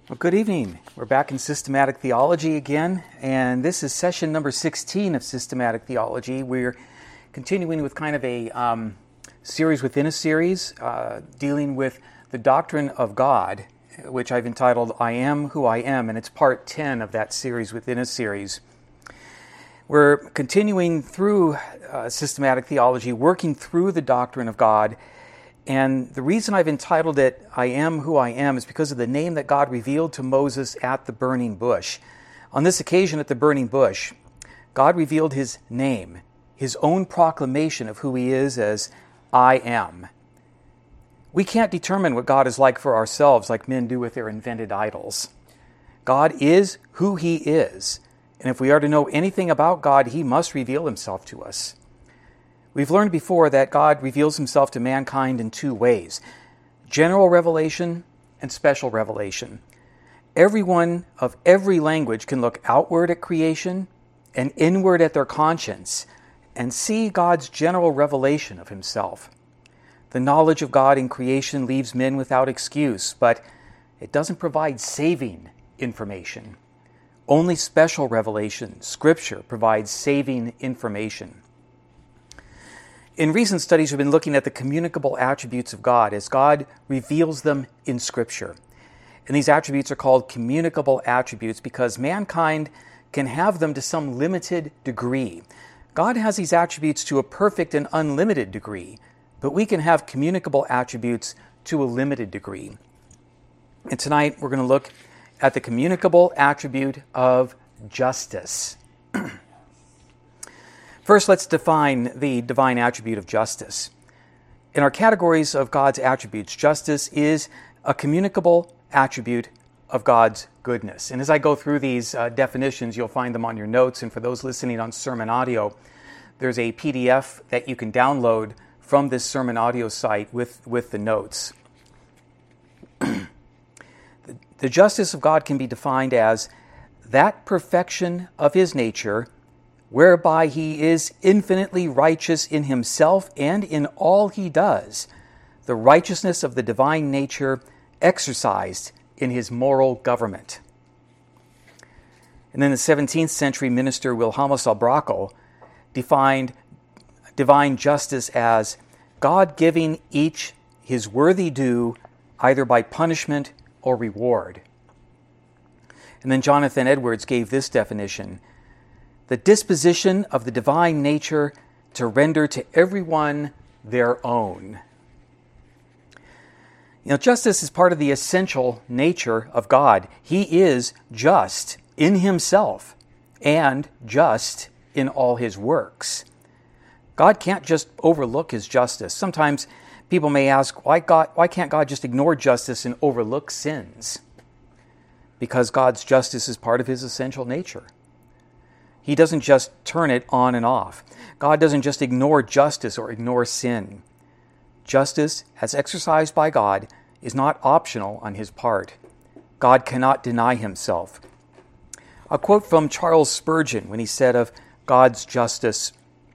Well, good evening. We're back in Systematic Theology again, and this is session number 16 of Systematic Theology. We're continuing with kind of a series within a series, dealing with the doctrine of God, which I've entitled I Am Who I Am, and it's part 10 of that series within a series. We're continuing through Systematic Theology, working through the doctrine of God. And the reason I've entitled it, I Am Who I Am, is because of the name that God revealed to Moses at the burning bush. On this occasion at the burning bush, God revealed his name, his own proclamation of who he is as I Am. We can't determine what God is like for ourselves like men do with their invented idols. God is who he is. And if we are to know anything about God, he must reveal himself to us. We've learned before that God reveals himself to mankind in two ways: general revelation and special revelation. Everyone of every language can look outward at creation and inward at their conscience and see God's general revelation of himself. The knowledge of God in creation leaves men without excuse, but it doesn't provide saving information. Only special revelation, Scripture, provides saving information. In recent studies, we've been looking at the communicable attributes of God as God reveals them in Scripture. And these attributes are called communicable attributes because mankind can have them to some limited degree. God has these attributes to a perfect and unlimited degree, but we can have communicable attributes to a limited degree. And tonight we're going to look at the communicable attribute of justice. First, let's define the divine attribute of justice. In our categories of God's attributes, justice is a communicable attribute of God's goodness. And as I go through these definitions, you'll find them on your notes. And for those listening on sermon audio, there's a PDF that you can download from this sermon audio site with the notes. The justice of God can be defined as that perfection of his nature whereby he is infinitely righteous in himself and in all he does, the righteousness of the divine nature exercised in his moral government. And then the 17th century minister Wilhelmus à Brakel defined divine justice as God giving each his worthy due either by punishment or reward. And then Jonathan Edwards gave this definition: the disposition of the divine nature to render to everyone their own. Justice is part of the essential nature of God. He is just in himself and just in all his works. God can't just overlook his justice. Sometimes people may ask, why can't God just ignore justice and overlook sins? Because God's justice is part of his essential nature. He doesn't just turn it on and off. God doesn't just ignore justice or ignore sin. Justice, as exercised by God, is not optional on his part. God cannot deny himself. A quote from Charles Spurgeon when he said of God's justice,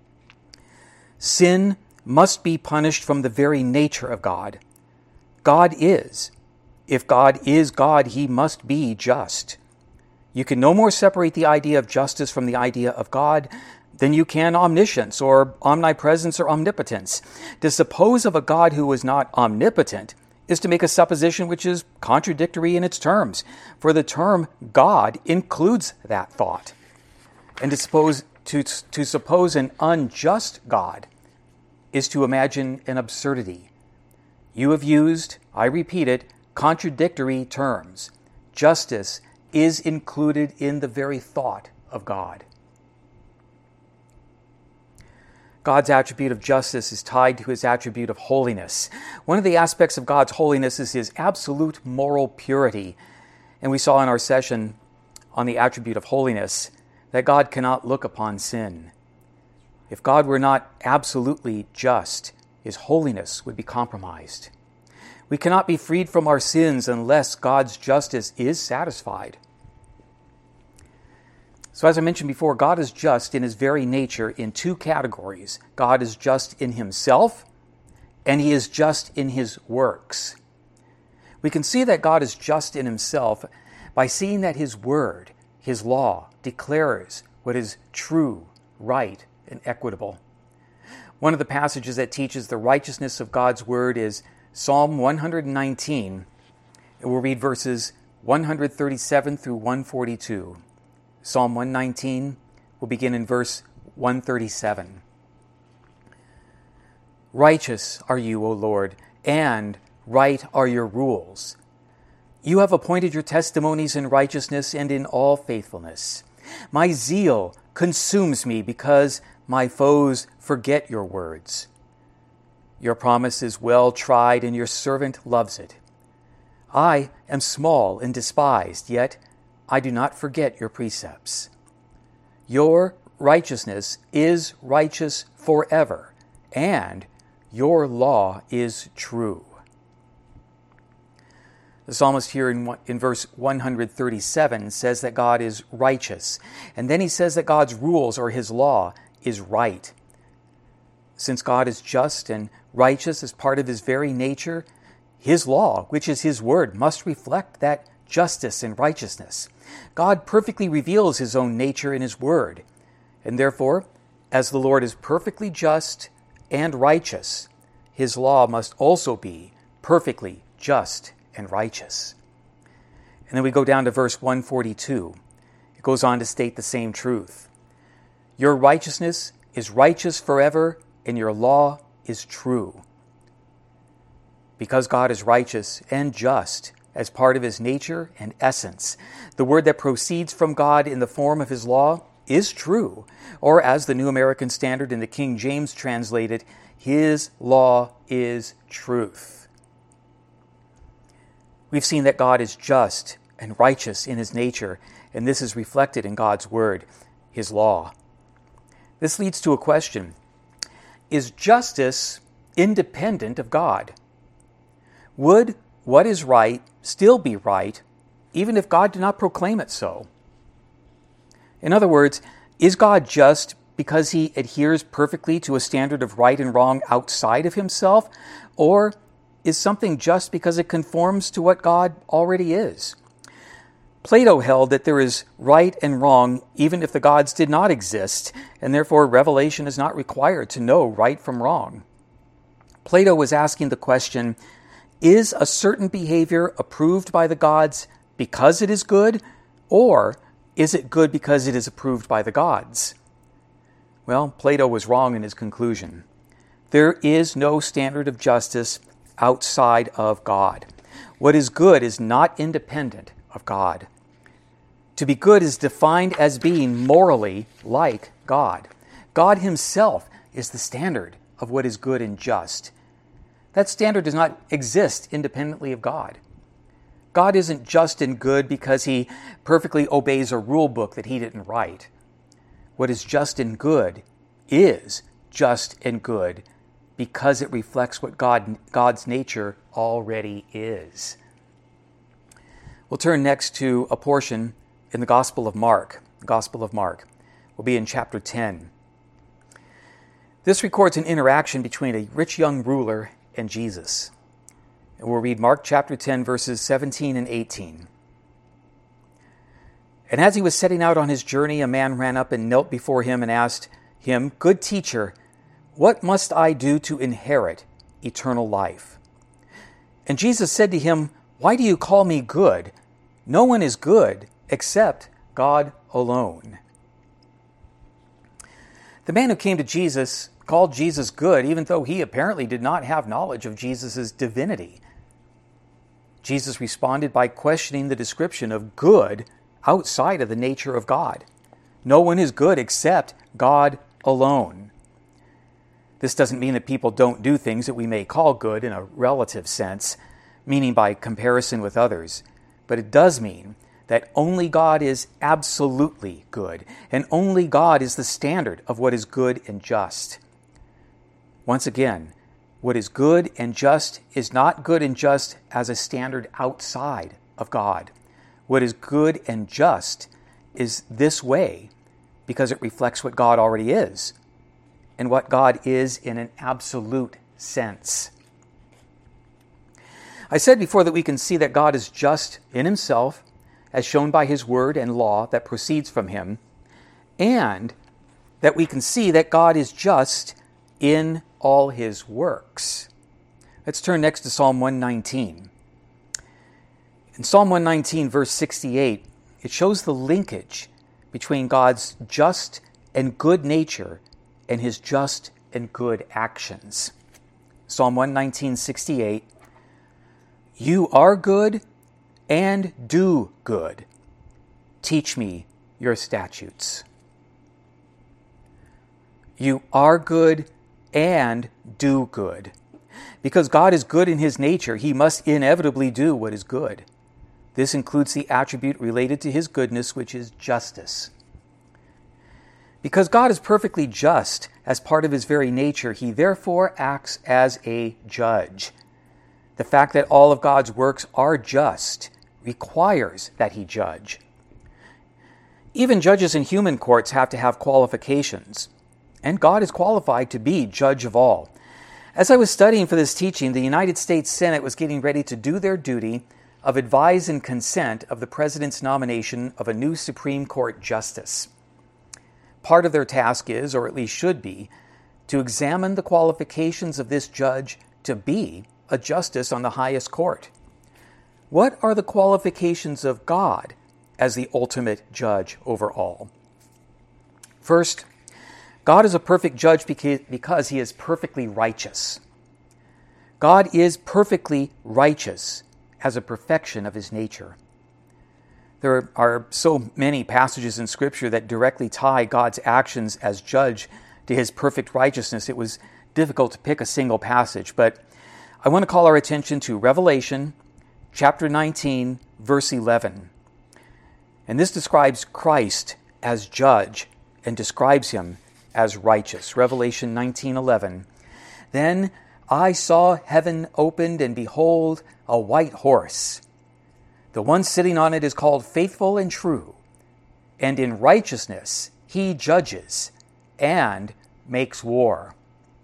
"Sin must be punished from the very nature of God. God is. If God is God, he must be just. You can no more separate the idea of justice from the idea of God than you can omniscience or omnipresence or omnipotence. To suppose of a God who is not omnipotent is to make a supposition which is contradictory in its terms, for the term God includes that thought. And to suppose an unjust God is to imagine an absurdity. You have used, I repeat it, contradictory terms. Justice is included in the very thought of God." God's attribute of justice is tied to his attribute of holiness. One of the aspects of God's holiness is his absolute moral purity. And we saw in our session on the attribute of holiness that God cannot look upon sin. If God were not absolutely just, his holiness would be compromised. We cannot be freed from our sins unless God's justice is satisfied. So as I mentioned before, God is just in his very nature in two categories. God is just in himself, and he is just in his works. We can see that God is just in himself by seeing that his word, his law, declares what is true, right, and equitable. One of the passages that teaches the righteousness of God's word is Psalm 119. And we'll read verses 137 through 142. Psalm 119 will begin in verse 137. Righteous are you, O Lord, and right are your rules. You have appointed your testimonies in righteousness and in all faithfulness. My zeal consumes me because my foes forget your words. Your promise is well tried, and your servant loves it. I am small and despised, yet I do not forget your precepts. Your righteousness is righteous forever, and your law is true. The psalmist here in verse 137 says that God is righteous, and then he says that God's rules or his law is right. Since God is just and righteous as part of his very nature, his law, which is his word, must reflect that justice and righteousness. God perfectly reveals his own nature in his word, and therefore, as the Lord is perfectly just and righteous, his law must also be perfectly just and righteous. And then we go down to verse 142. It goes on to state the same truth. Your righteousness is righteous forever, and your law is true. Because God is righteous and just as part of his nature and essence, the word that proceeds from God in the form of his law is true, or as the New American Standard and the King James translate it, his law is truth. We've seen that God is just and righteous in his nature, and this is reflected in God's word, his law. This leads to a question. Is justice independent of God? Would what is right still be right, even if God did not proclaim it so? In other words, is God just because he adheres perfectly to a standard of right and wrong outside of himself, or is something just because it conforms to what God already is? Plato held that there is right and wrong even if the gods did not exist, and therefore revelation is not required to know right from wrong. Plato was asking the question, is a certain behavior approved by the gods because it is good, or is it good because it is approved by the gods? Well, Plato was wrong in his conclusion. There is no standard of justice outside of God. What is good is not independent of God. To be good is defined as being morally like God. God himself is the standard of what is good and just. That standard does not exist independently of God. God isn't just and good because he perfectly obeys a rule book that he didn't write. What is just and good is just and good because it reflects what God's nature already is. We'll turn next to a portion in the Gospel of Mark. The Gospel of Mark will be in chapter 10. This records an interaction between a rich young ruler and Jesus. And we'll read Mark chapter 10, verses 17 and 18. And as he was setting out on his journey, a man ran up and knelt before him and asked him, "Good teacher, what must I do to inherit eternal life?" And Jesus said to him, "Why do you call me good? No one is good except God alone." The man who came to Jesus called Jesus good, even though he apparently did not have knowledge of Jesus' divinity. Jesus responded by questioning the description of good outside of the nature of God. No one is good except God alone. This doesn't mean that people don't do things that we may call good in a relative sense, meaning by comparison with others. But it does mean that only God is absolutely good, and only God is the standard of what is good and just. Once again, what is good and just is not good and just as a standard outside of God. What is good and just is this way because it reflects what God already is and what God is in an absolute sense. I said before that we can see that God is just in himself, as shown by his word and law that proceeds from him, and that we can see that God is just in all his works. Let's turn next to Psalm 119. In Psalm 119, verse 68, it shows the linkage between God's just and good nature and his just and good actions. Psalm 119:68, "You are good and do good. Teach me your statutes." You are good and do good. Because God is good in his nature, he must inevitably do what is good. This includes the attribute related to his goodness, which is justice. Because God is perfectly just as part of his very nature, he therefore acts as a judge. The fact that all of God's works are just requires that he judge. Even judges in human courts have to have qualifications, and God is qualified to be judge of all. As I was studying for this teaching, the United States Senate was getting ready to do their duty of advise and consent of the President's nomination of a new Supreme Court justice. Part of their task is, or at least should be, to examine the qualifications of this judge to be a justice on the highest court. What are the qualifications of God as the ultimate judge over all? First, God is a perfect judge because he is perfectly righteous. God is perfectly righteous as a perfection of his nature. There are so many passages in Scripture that directly tie God's actions as judge to his perfect righteousness. It was difficult to pick a single passage, but I want to call our attention to Revelation chapter 19, verse 11. And this describes Christ as judge and describes him as righteous. Revelation 19:11. "Then I saw heaven opened, and behold, a white horse. The one sitting on it is called Faithful and True, and in righteousness he judges and makes war."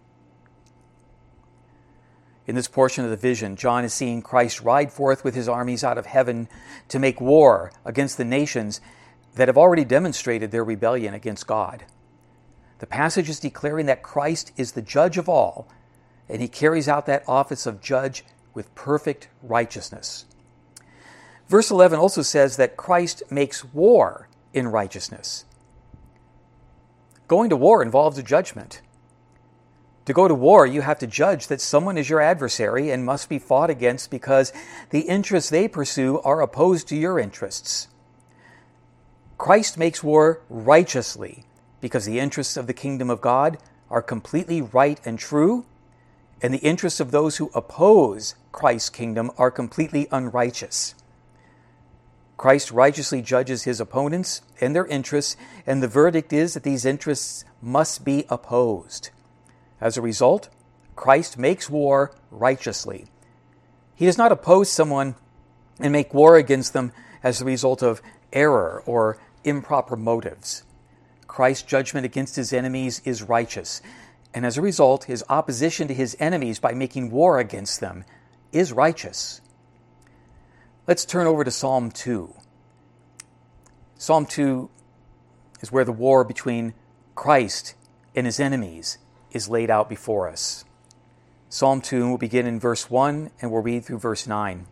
In this portion of the vision, John is seeing Christ ride forth with his armies out of heaven to make war against the nations that have already demonstrated their rebellion against God. The passage is declaring that Christ is the judge of all, and he carries out that office of judge with perfect righteousness. Verse 11 also says that Christ makes war in righteousness. Going to war involves a judgment. To go to war, you have to judge that someone is your adversary and must be fought against because the interests they pursue are opposed to your interests. Christ makes war righteously because the interests of the kingdom of God are completely right and true, and the interests of those who oppose Christ's kingdom are completely unrighteous. Christ righteously judges his opponents and their interests, and the verdict is that these interests must be opposed. As a result, Christ makes war righteously. He does not oppose someone and make war against them as a result of error or improper motives. Christ's judgment against his enemies is righteous, and as a result, his opposition to his enemies by making war against them is righteous. Let's turn over to Psalm 2. Psalm 2 is where the war between Christ and his enemies is laid out before us. Psalm 2 will begin in verse 1 and we'll read through verse 9.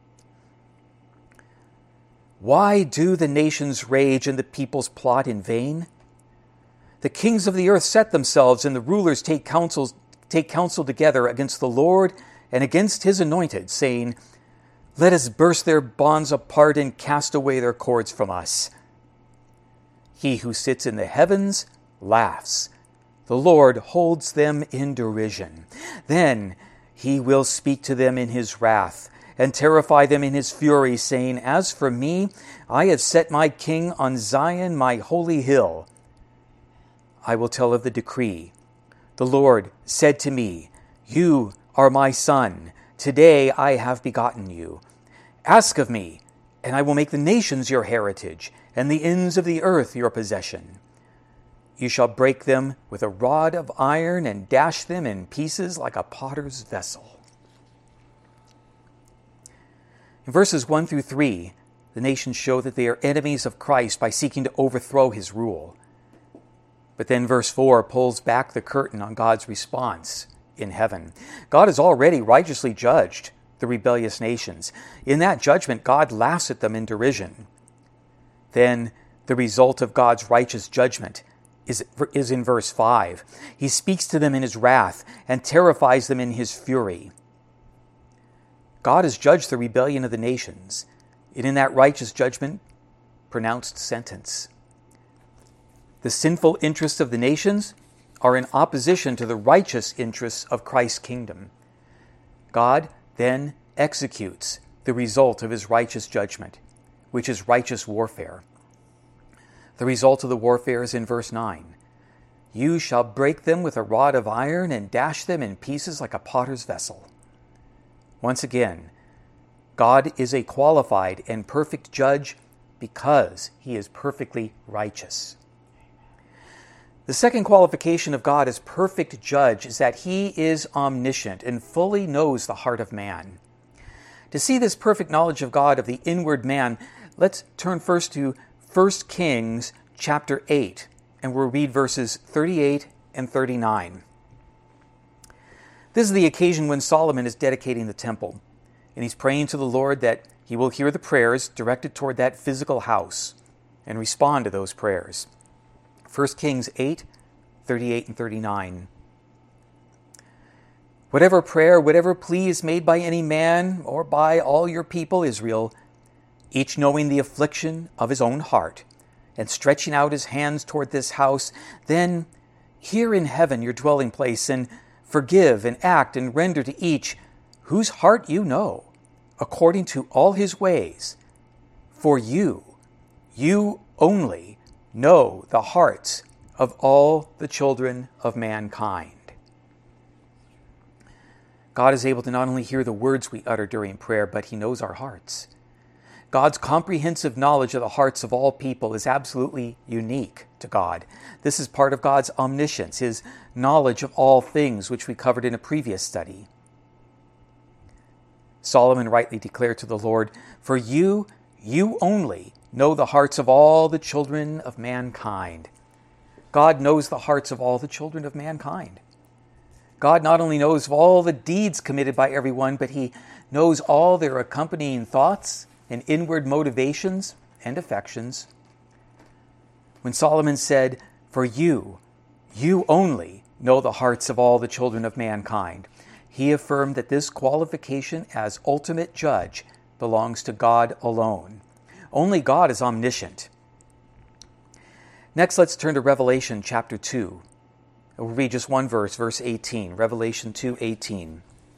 "Why do the nations rage and the peoples plot in vain? The kings of the earth set themselves, and the rulers take counsel together against the Lord and against his anointed, saying, Let us burst their bonds apart and cast away their cords from us. He who sits in the heavens laughs. The Lord holds them in derision. Then he will speak to them in his wrath and terrify them in his fury, saying, As for me, I have set my king on Zion, my holy hill. I will tell of the decree. The Lord said to me, You are my son. Today I have begotten you. Ask of me, and I will make the nations your heritage, and the ends of the earth your possession. You shall break them with a rod of iron and dash them in pieces like a potter's vessel. In verses 1 through 3, the nations show that they are enemies of Christ by seeking to overthrow his rule. But then verse 4 pulls back the curtain on God's response in heaven. God has already righteously judged the rebellious nations. In that judgment, God laughs at them in derision. Then the result of God's righteous judgment is in verse 5. He speaks to them in his wrath and terrifies them in his fury. God has judged the rebellion of the nations, and in that righteous judgment, pronounced sentence. The sinful interests of the nations are in opposition to the righteous interests of Christ's kingdom. God then executes the result of his righteous judgment, which is righteous warfare. The result of the warfare is in verse 9. You shall break them with a rod of iron and dash them in pieces like a potter's vessel. Once again, God is a qualified and perfect judge because he is perfectly righteous. The second qualification of God as perfect judge is that he is omniscient and fully knows the heart of man. To see this perfect knowledge of God of the inward man, let's turn first to 1 Kings chapter 8, and we'll read verses 38 and 39. This is the occasion when Solomon is dedicating the temple, and he's praying to the Lord that he will hear the prayers directed toward that physical house and respond to those prayers. 1 Kings 8, 38 and 39. Whatever prayer, whatever plea is made by any man or by all your people Israel, each knowing the affliction of his own heart, and stretching out his hands toward this house, then hear in heaven your dwelling place, and forgive and act and render to each whose heart you know, according to all his ways. For you only know the hearts of all the children of mankind. God is able to not only hear the words we utter during prayer, but he knows our hearts. God's comprehensive knowledge of the hearts of all people is absolutely unique to God. This is part of God's omniscience, his knowledge of all things, which we covered in a previous study. Solomon rightly declared to the Lord, for you only know the hearts of all the children of mankind. God knows the hearts of all the children of mankind. God not only knows of all the deeds committed by everyone, but he knows all their accompanying thoughts and inward motivations and affections. When Solomon said, for you only know the hearts of all the children of mankind, he affirmed that this qualification as ultimate judge belongs to God alone. Only God is omniscient. Next, let's turn to Revelation chapter 2. We'll read just one verse, verse 18, Revelation 2:18.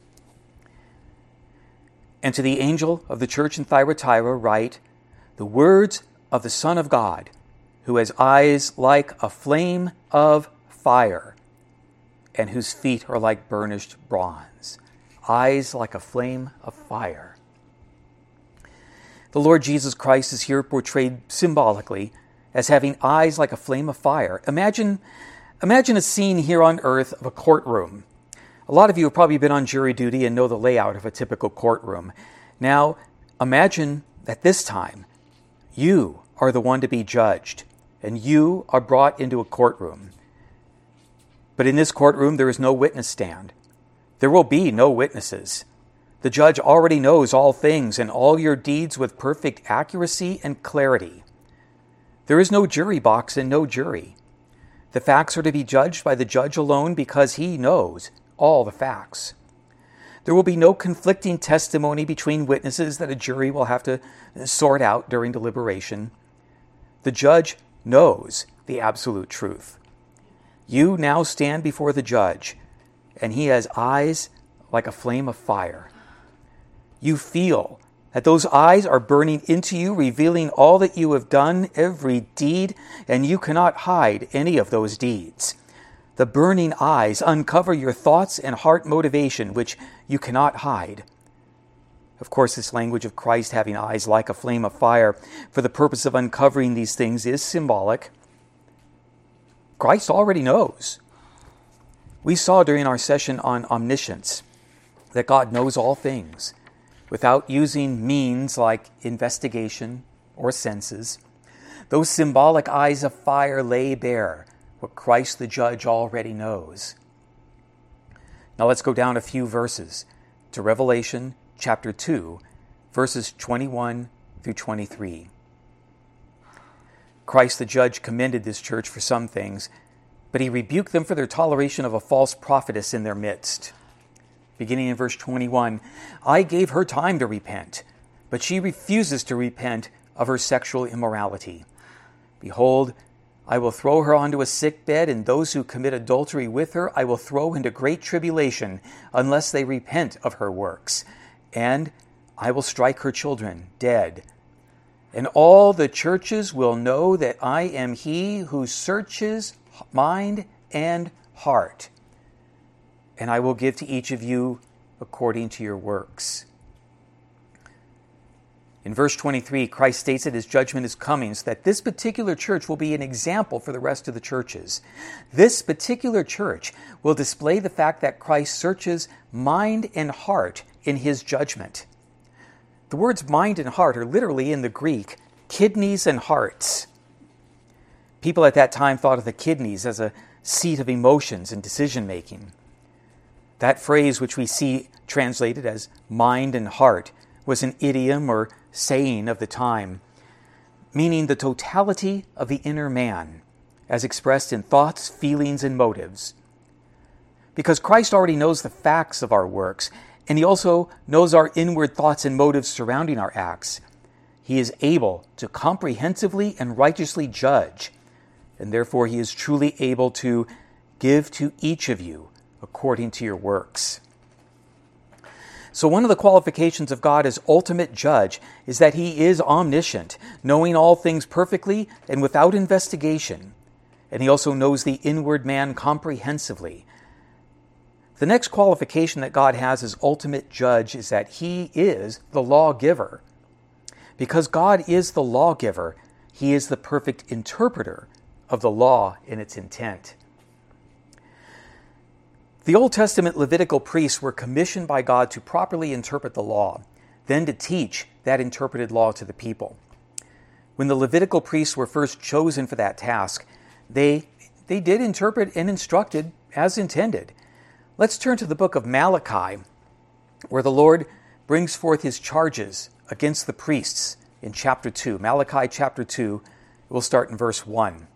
And to the angel of the church in Thyatira write, the words of the Son of God, who has eyes like a flame of fire, and whose feet are like burnished bronze. Eyes like a flame of fire. The Lord Jesus Christ is here portrayed symbolically as having eyes like a flame of fire. Imagine a scene here on earth of a courtroom. A lot of you have probably been on jury duty and know the layout of a typical courtroom. Now, imagine that this time, you are the one to be judged, and you are brought into a courtroom. But in this courtroom, there is no witness stand. There will be no witnesses. The judge already knows all things and all your deeds with perfect accuracy and clarity. There is no jury box and no jury. The facts are to be judged by the judge alone because he knows all the facts. There will be no conflicting testimony between witnesses that a jury will have to sort out during deliberation. The judge knows the absolute truth. You now stand before the judge, and he has eyes like a flame of fire. You feel that those eyes are burning into you, revealing all that you have done, every deed, and you cannot hide any of those deeds. The burning eyes uncover your thoughts and heart motivation, which you cannot hide. Of course, this language of Christ having eyes like a flame of fire for the purpose of uncovering these things is symbolic. Christ already knows. We saw during our session on omniscience that God knows all things, without using means like investigation or senses. Those symbolic eyes of fire lay bare what Christ the judge already knows. Now let's go down a few verses to Revelation chapter 2, verses 21 through 23. Christ the judge commended this church for some things, but he rebuked them for their toleration of a false prophetess in their midst. Beginning in verse 21, I gave her time to repent, but she refuses to repent of her sexual immorality. Behold, I will throw her onto a sick bed, and those who commit adultery with her I will throw into great tribulation, unless they repent of her works. And I will strike her children dead. And all the churches will know that I am he who searches mind and heart. And I will give to each of you according to your works. In verse 23, Christ states that his judgment is coming, so that this particular church will be an example for the rest of the churches. This particular church will display the fact that Christ searches mind and heart in his judgment. The words mind and heart are literally in the Greek, kidneys and hearts. People at that time thought of the kidneys as a seat of emotions and decision-making. That phrase, which we see translated as mind and heart, was an idiom or saying of the time, meaning the totality of the inner man, as expressed in thoughts, feelings, and motives. Because Christ already knows the facts of our works, and he also knows our inward thoughts and motives surrounding our acts, he is able to comprehensively and righteously judge, and therefore he is truly able to give to each of you according to your works. So one of the qualifications of God as ultimate judge is that he is omniscient, knowing all things perfectly and without investigation. And he also knows the inward man comprehensively. The next qualification that God has as ultimate judge is that he is the lawgiver. Because God is the lawgiver, he is the perfect interpreter of the law in its intent. The Old Testament Levitical priests were commissioned by God to properly interpret the law, then to teach that interpreted law to the people. When the Levitical priests were first chosen for that task, they did interpret and instructed as intended. Let's turn to the book of Malachi, where the Lord brings forth his charges against the priests in chapter 2. Malachi chapter 2, we'll start in verse 1.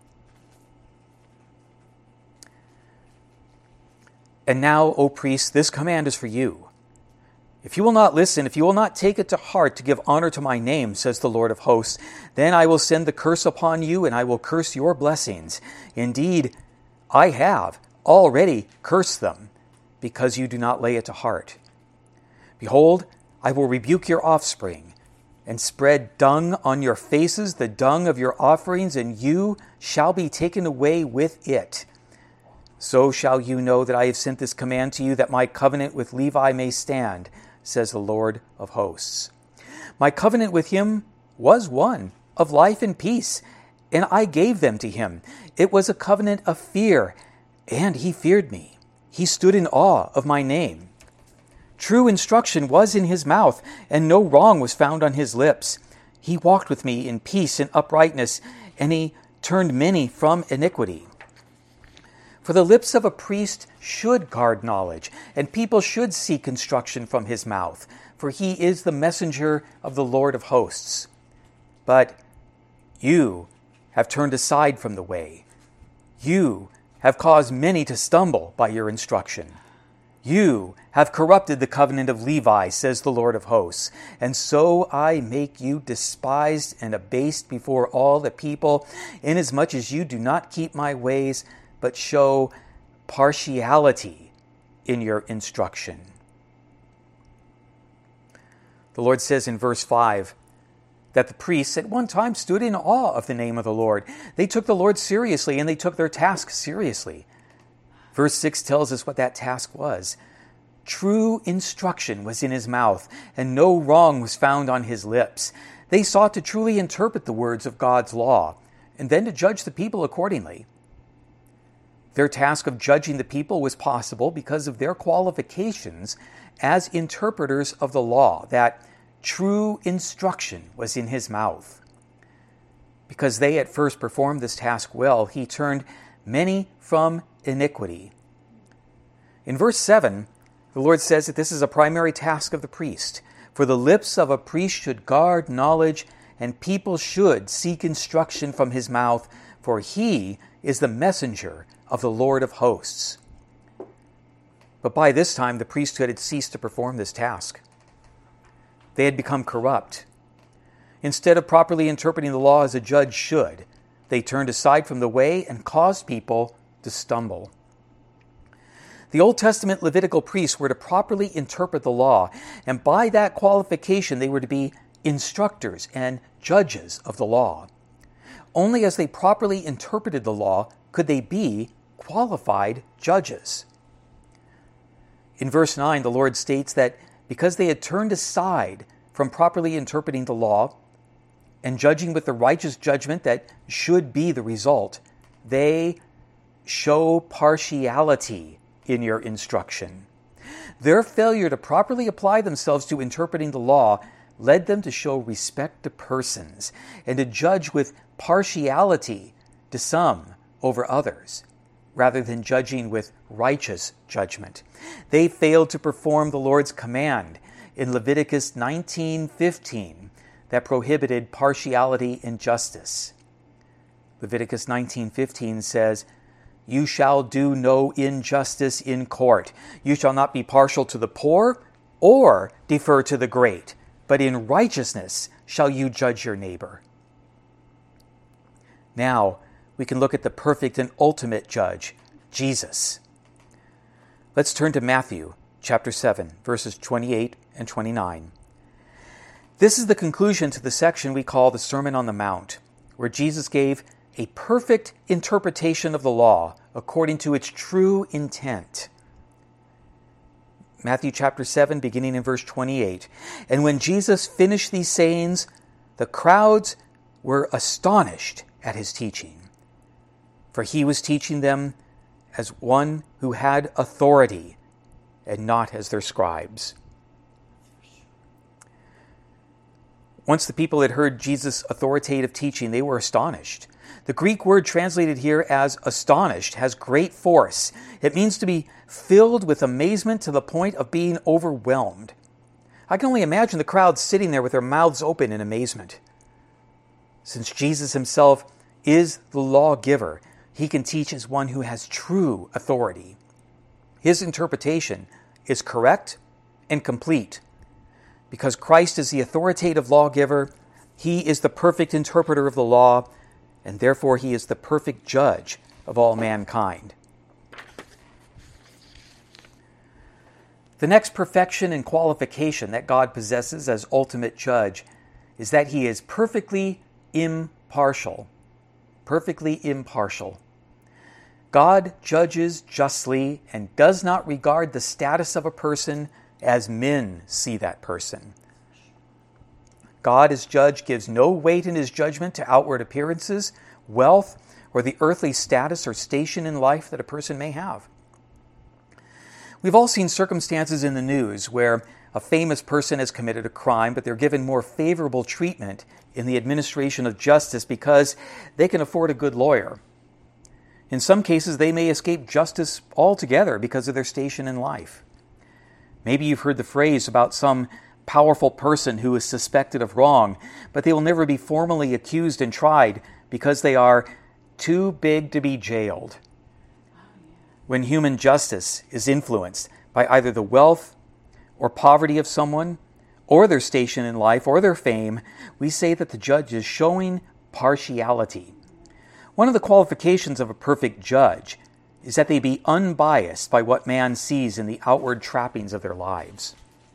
And now, O priests, this command is for you. If you will not listen, if you will not take it to heart to give honor to my name, says the Lord of hosts, then I will send the curse upon you, and I will curse your blessings. Indeed, I have already cursed them, because you do not lay it to heart. Behold, I will rebuke your offspring, and spread dung on your faces, the dung of your offerings, and you shall be taken away with it. So shall you know that I have sent this command to you, that my covenant with Levi may stand, says the Lord of hosts. My covenant with him was one of life and peace, and I gave them to him. It was a covenant of fear, and he feared me. He stood in awe of my name. True instruction was in his mouth, and no wrong was found on his lips. He walked with me in peace and uprightness, and he turned many from iniquity. For the lips of a priest should guard knowledge, and people should seek instruction from his mouth, for he is the messenger of the Lord of hosts. But you have turned aside from the way. You have caused many to stumble by your instruction. You have corrupted the covenant of Levi, says the Lord of hosts, and so I make you despised and abased before all the people, inasmuch as you do not keep my ways, but show partiality in your instruction. The Lord says in verse 5 that the priests at one time stood in awe of the name of the Lord. They took the Lord seriously, and they took their task seriously. Verse 6 tells us what that task was. True instruction was in his mouth, and no wrong was found on his lips. They sought to truly interpret the words of God's law, and then to judge the people accordingly. Their task of judging the people was possible because of their qualifications as interpreters of the law that true instruction was in his mouth. Because they at first performed this task well, he turned many from iniquity. In verse 7, the Lord says that this is a primary task of the priest. For the lips of a priest should guard knowledge, and people should seek instruction from his mouth, for he is the messenger of the Lord of hosts. But by this time, the priesthood had ceased to perform this task. They had become corrupt. Instead of properly interpreting the law as a judge should, they turned aside from the way and caused people to stumble. The Old Testament Levitical priests were to properly interpret the law, and by that qualification they were to be instructors and judges of the law. Only as they properly interpreted the law could they be qualified judges. In verse 9, the Lord states that because they had turned aside from properly interpreting the law and judging with the righteous judgment that should be the result, they show partiality in your instruction. Their failure to properly apply themselves to interpreting the law led them to show respect to persons and to judge with partiality to some over others, rather than judging with righteous judgment. They failed to perform the Lord's command in Leviticus 19:15 that prohibited partiality in justice. Leviticus 19:15 says, "You shall do no injustice in court. You shall not be partial to the poor or defer to the great, but in righteousness shall you judge your neighbor." Now, we can look at the perfect and ultimate judge, Jesus. Let's turn to Matthew chapter 7, verses 28 and 29. This is the conclusion to the section we call the Sermon on the Mount, where Jesus gave a perfect interpretation of the law according to its true intent. Matthew chapter 7, beginning in verse 28. "And when Jesus finished these sayings, the crowds were astonished at his teaching, for he was teaching them as one who had authority and not as their scribes." Once the people had heard Jesus' authoritative teaching, they were astonished. The Greek word translated here as astonished has great force. It means to be filled with amazement to the point of being overwhelmed. I can only imagine the crowd sitting there with their mouths open in amazement. Since Jesus himself is the lawgiver, he can teach as one who has true authority. His interpretation is correct and complete. Because Christ is the authoritative lawgiver, he is the perfect interpreter of the law, and therefore he is the perfect judge of all mankind. The next perfection and qualification that God possesses as ultimate judge is that he is perfectly impartial. Perfectly impartial. God judges justly and does not regard the status of a person as men see that person. God as judge gives no weight in his judgment to outward appearances, wealth, or the earthly status or station in life that a person may have. We've all seen circumstances in the news where a famous person has committed a crime, but they're given more favorable treatment in the administration of justice because they can afford a good lawyer. In some cases, they may escape justice altogether because of their station in life. Maybe you've heard the phrase about some powerful person who is suspected of wrong, but they will never be formally accused and tried because they are too big to be jailed. When human justice is influenced by either the wealth or poverty of someone, or their station in life, or their fame, we say that the judge is showing partiality. One of the qualifications of a perfect judge is that they be unbiased by what man sees in the outward trappings of their lives.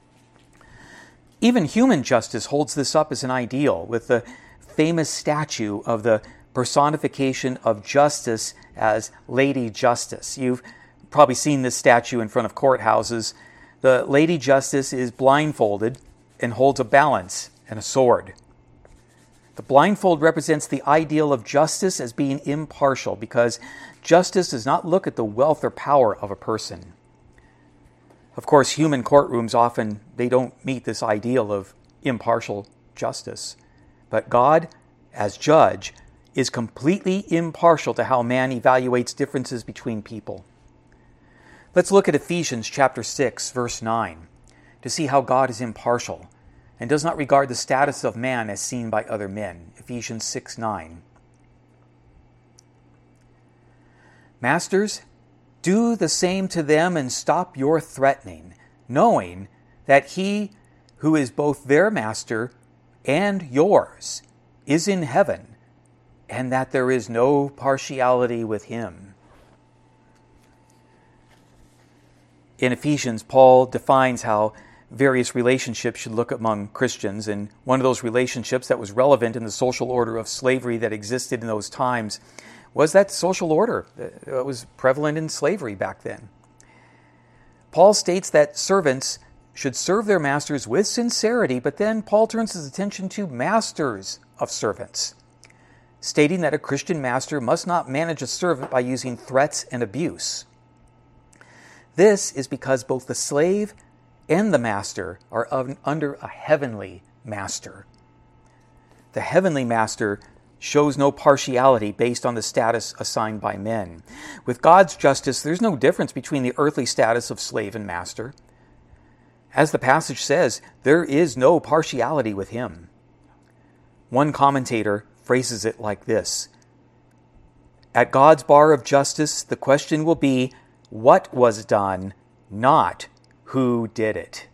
Even human justice holds this up as an ideal, with the famous statue of the personification of justice as Lady Justice. You've probably seen this statue in front of courthouses. The Lady Justice is blindfolded and holds a balance and a sword. The blindfold represents the ideal of justice as being impartial, because justice does not look at the wealth or power of a person. Of course, human courtrooms often, they don't meet this ideal of impartial justice. But God, as judge, is completely impartial to how man evaluates differences between people. Let's look at Ephesians chapter 6, verse 9, to see how God is impartial and does not regard the status of man as seen by other men. Ephesians 6:9. Masters, do the same to them and stop your threatening, knowing that he who is both their master and yours is in heaven, and that there is no partiality with him. In Ephesians, Paul defines how various relationships should look among Christians, and one of those relationships that was relevant in the social order of slavery that existed in those times was that social order that was prevalent in slavery back then. Paul states that servants should serve their masters with sincerity, but then Paul turns his attention to masters of servants, stating that a Christian master must not manage a servant by using threats and abuse. This is because both the slave and the master are under a heavenly master. The heavenly master shows no partiality based on the status assigned by men. With God's justice, there's no difference between the earthly status of slave and master. As the passage says, there is no partiality with him. One commentator phrases it like this: at God's bar of justice, the question will be, what was done, not who did it.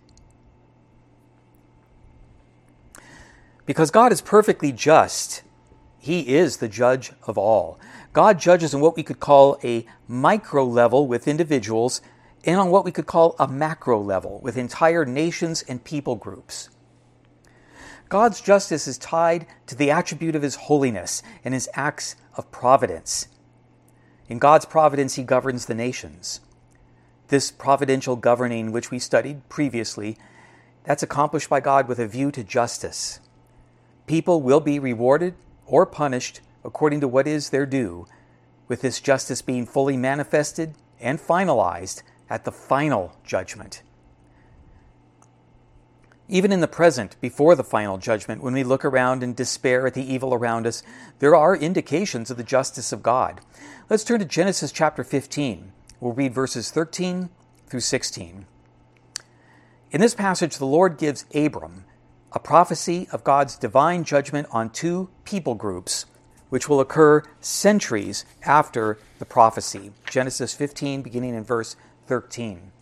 Because God is perfectly just, he is the judge of all. God judges on what we could call a micro level with individuals and on what we could call a macro level with entire nations and people groups. God's justice is tied to the attribute of his holiness and his acts of providence. In God's providence, he governs the nations. This providential governing, which we studied previously, that's accomplished by God with a view to justice. People will be rewarded or punished according to what is their due, with this justice being fully manifested and finalized at the final judgment. Even in the present, before the final judgment, when we look around and despair at the evil around us, there are indications of the justice of God. Let's turn to Genesis chapter 15. We'll read verses 13 through 16. In this passage, the Lord gives Abram a prophecy of God's divine judgment on two people groups, which will occur centuries after the prophecy. Genesis 15, beginning in verse 13.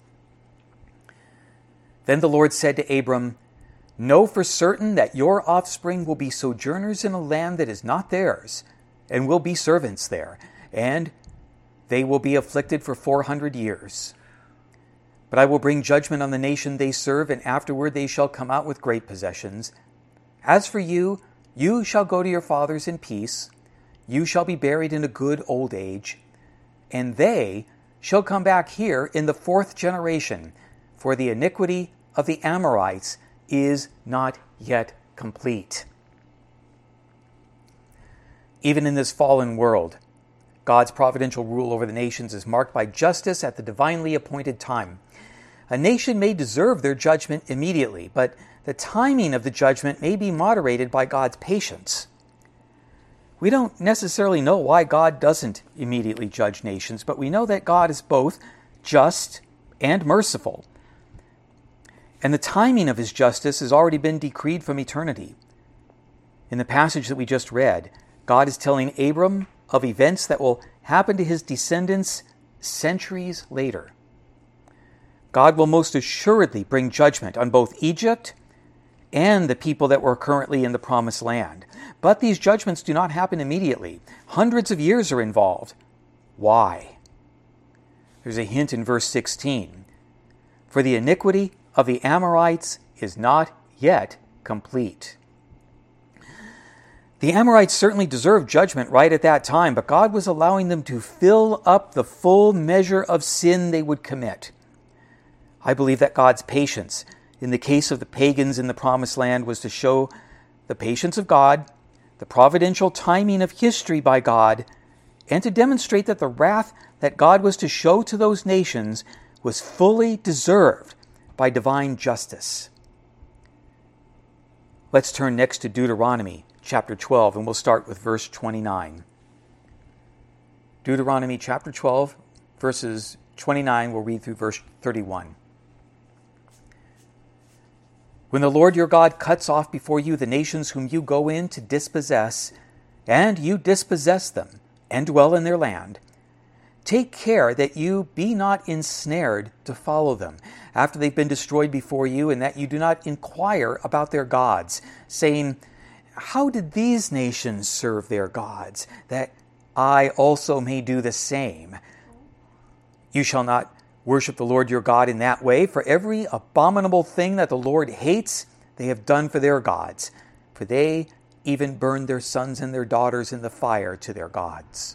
Then the Lord said to Abram, "Know for certain that your offspring will be sojourners in a land that is not theirs, and will be servants there, and they will be afflicted for 400 years. But I will bring judgment on the nation they serve, and afterward they shall come out with great possessions. As for you, you shall go to your fathers in peace. You shall be buried in a good old age. And they shall come back here in the 4th generation, for the iniquity of the Amorites is not yet complete." Even in this fallen world, God's providential rule over the nations is marked by justice at the divinely appointed time. A nation may deserve their judgment immediately, but the timing of the judgment may be moderated by God's patience. We don't necessarily know why God doesn't immediately judge nations, but we know that God is both just and merciful. And the timing of his justice has already been decreed from eternity. In the passage that we just read, God is telling Abram of events that will happen to his descendants centuries later. God will most assuredly bring judgment on both Egypt and the people that were currently in the Promised Land. But these judgments do not happen immediately. Hundreds of years are involved. Why? There's a hint in verse 16. For the iniquity of the Amorites is not yet complete. The Amorites certainly deserved judgment right at that time, but God was allowing them to fill up the full measure of sin they would commit. I believe that God's patience in the case of the pagans in the Promised Land was to show the patience of God, the providential timing of history by God, and to demonstrate that the wrath that God was to show to those nations was fully deserved by divine justice. Let's turn next to Deuteronomy chapter 12, and we'll start with verse 29. Deuteronomy chapter 12, verses 29, we'll read through verse 31. When the Lord your God cuts off before you the nations whom you go in to dispossess, and you dispossess them, and dwell in their land, take care that you be not ensnared to follow them after they've been destroyed before you, and that you do not inquire about their gods, saying, how did these nations serve their gods, that I also may do the same? You shall not worship the Lord your God in that way, for every abominable thing that the Lord hates, they have done for their gods, for they even burned their sons and their daughters in the fire to their gods.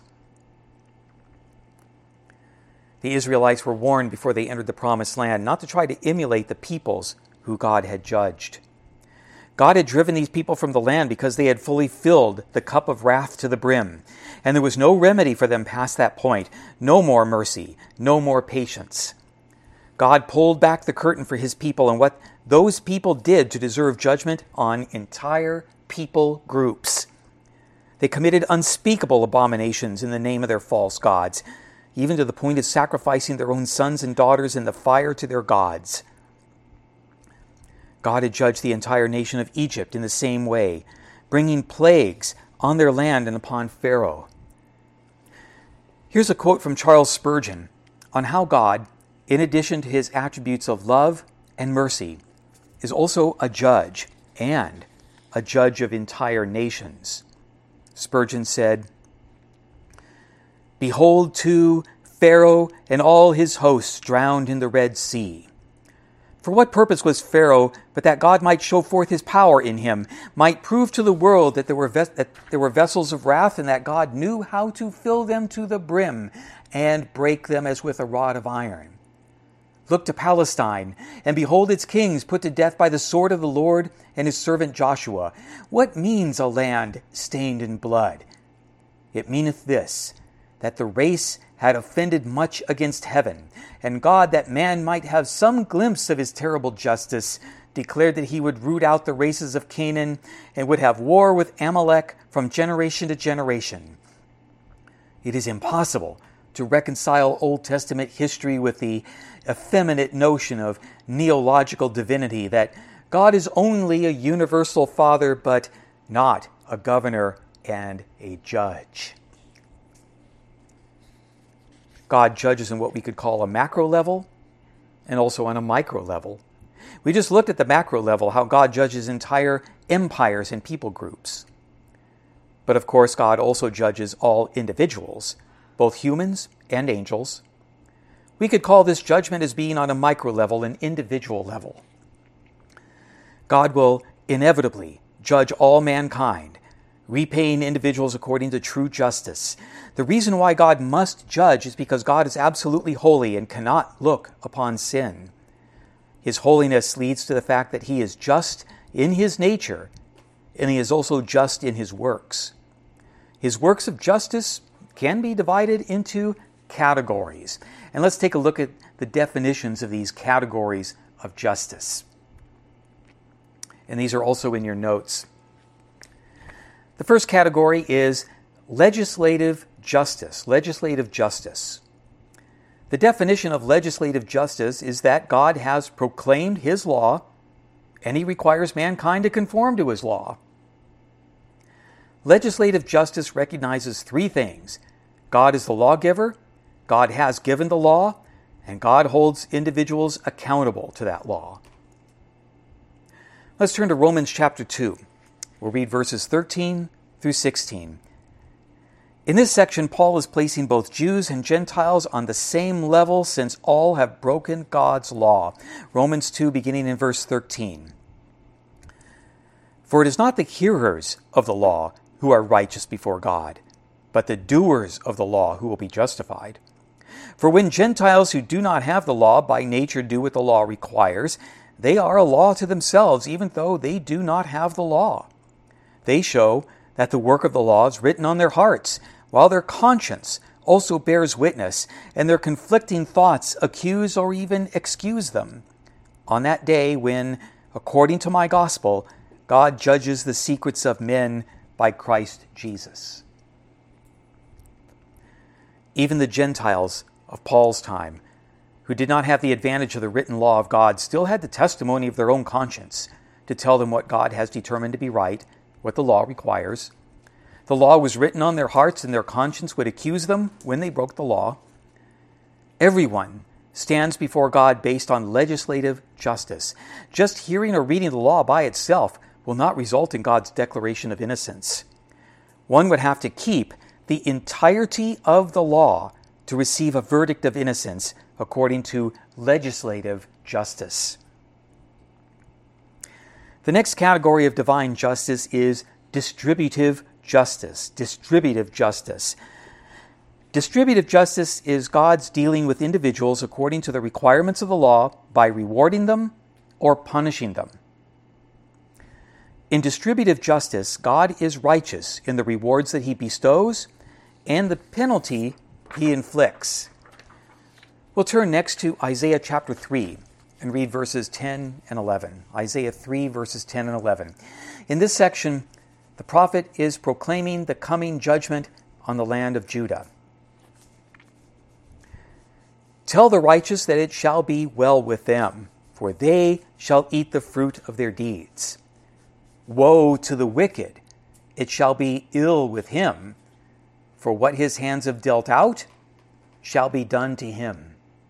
The Israelites were warned before they entered the promised land not to try to emulate the peoples who God had judged. God had driven these people from the land because they had fully filled the cup of wrath to the brim, and there was no remedy for them past that point, no more mercy, no more patience. God pulled back the curtain for his people and what those people did to deserve judgment on entire people groups. They committed unspeakable abominations in the name of their false gods, even to the point of sacrificing their own sons and daughters in the fire to their gods. God had judged the entire nation of Egypt in the same way, bringing plagues on their land and upon Pharaoh. Here's a quote from Charles Spurgeon on how God, in addition to his attributes of love and mercy, is also a judge and a judge of entire nations. Spurgeon said, "Behold, too, Pharaoh and all his hosts drowned in the Red Sea. For what purpose was Pharaoh but that God might show forth his power in him, might prove to the world that there were vessels of wrath, and that God knew how to fill them to the brim and break them as with a rod of iron. Look to Palestine, and behold its kings put to death by the sword of the Lord and his servant Joshua. What means a land stained in blood? It meaneth this, that the race had offended much against heaven, and God, that man might have some glimpse of his terrible justice, declared that he would root out the races of Canaan and would have war with Amalek from generation to generation." It is impossible to reconcile Old Testament history with the effeminate notion of neological divinity, that God is only a universal father, but not a governor and a judge. God judges on what we could call a macro level and also on a micro level. We just looked at the macro level, how God judges entire empires and people groups. But of course, God also judges all individuals, both humans and angels. We could call this judgment as being on a micro level, an individual level. God will inevitably judge all mankind, repaying individuals according to true justice. The reason why God must judge is because God is absolutely holy and cannot look upon sin. His holiness leads to the fact that he is just in his nature, and he is also just in his works. His works of justice can be divided into categories. And let's take a look at the definitions of these categories of justice. And these are also in your notes. The first category is legislative justice. Legislative justice. The definition of legislative justice is that God has proclaimed his law, and he requires mankind to conform to his law. Legislative justice recognizes three things. God is the lawgiver, God has given the law, and God holds individuals accountable to that law. Let's turn to Romans chapter 2. We'll read verses 13 through 16. In this section, Paul is placing both Jews and Gentiles on the same level, since all have broken God's law. Romans 2, beginning in verse 13. For it is not the hearers of the law who are righteous before God, but the doers of the law who will be justified. For when Gentiles who do not have the law by nature do what the law requires, they are a law to themselves, even though they do not have the law. They show that the work of the law is written on their hearts, while their conscience also bears witness, and their conflicting thoughts accuse or even excuse them. On that day when, according to my gospel, God judges the secrets of men by Christ Jesus. Even the Gentiles of Paul's time, who did not have the advantage of the written law of God, still had the testimony of their own conscience to tell them what God has determined to be right, what the law requires. The law was written on their hearts, and their conscience would accuse them when they broke the law. Everyone stands before God based on legislative justice. Just hearing or reading the law by itself will not result in God's declaration of innocence. One would have to keep the entirety of the law to receive a verdict of innocence according to legislative justice. The next category of divine justice is distributive justice. Distributive justice. Distributive justice is God's dealing with individuals according to the requirements of the law by rewarding them or punishing them. In distributive justice, God is righteous in the rewards that he bestows and the penalty he inflicts. We'll turn next to Isaiah chapter 3 and read verses 10 and 11. Isaiah 3, verses 10 and 11. In this section, the prophet is proclaiming the coming judgment on the land of Judah. Tell the righteous that it shall be well with them, for they shall eat the fruit of their deeds. Woe to the wicked, it shall be ill with him, for what his hands have dealt out shall be done to him.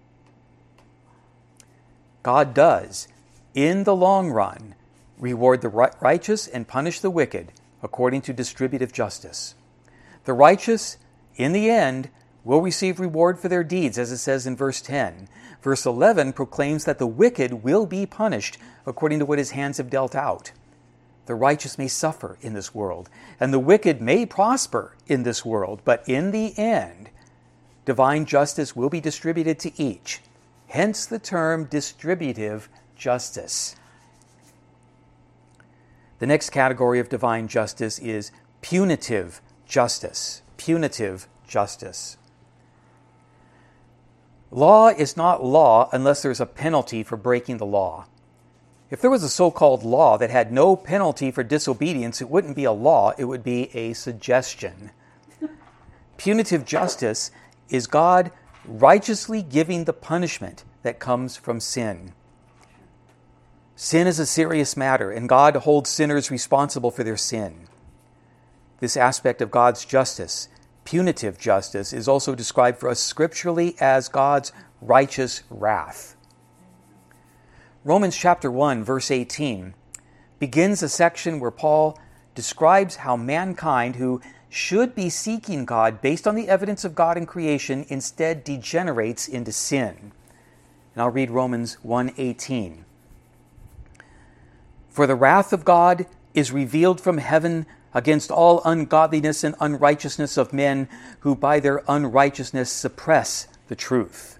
God does, in the long run, reward the righteous and punish the wicked according to distributive justice. The righteous, in the end, will receive reward for their deeds, as it says in verse 10. Verse 11 proclaims that the wicked will be punished according to what his hands have dealt out. The righteous may suffer in this world, and the wicked may prosper in this world, but in the end, divine justice will be distributed to each. Hence the term distributive justice. The next category of divine justice is punitive justice. Punitive justice. Law is not law unless there's a penalty for breaking the law. If there was a so-called law that had no penalty for disobedience, it wouldn't be a law, it would be a suggestion. Punitive justice is God righteously giving the punishment that comes from sin. Sin is a serious matter, and God holds sinners responsible for their sin. This aspect of God's justice, punitive justice, is also described for us scripturally as God's righteous wrath. Romans chapter 1, verse 18, begins a section where Paul describes how mankind, who should be seeking God based on the evidence of God in creation, instead degenerates into sin. And I'll read Romans 1:18. For the wrath of God is revealed from heaven against all ungodliness and unrighteousness of men who by their unrighteousness suppress the truth.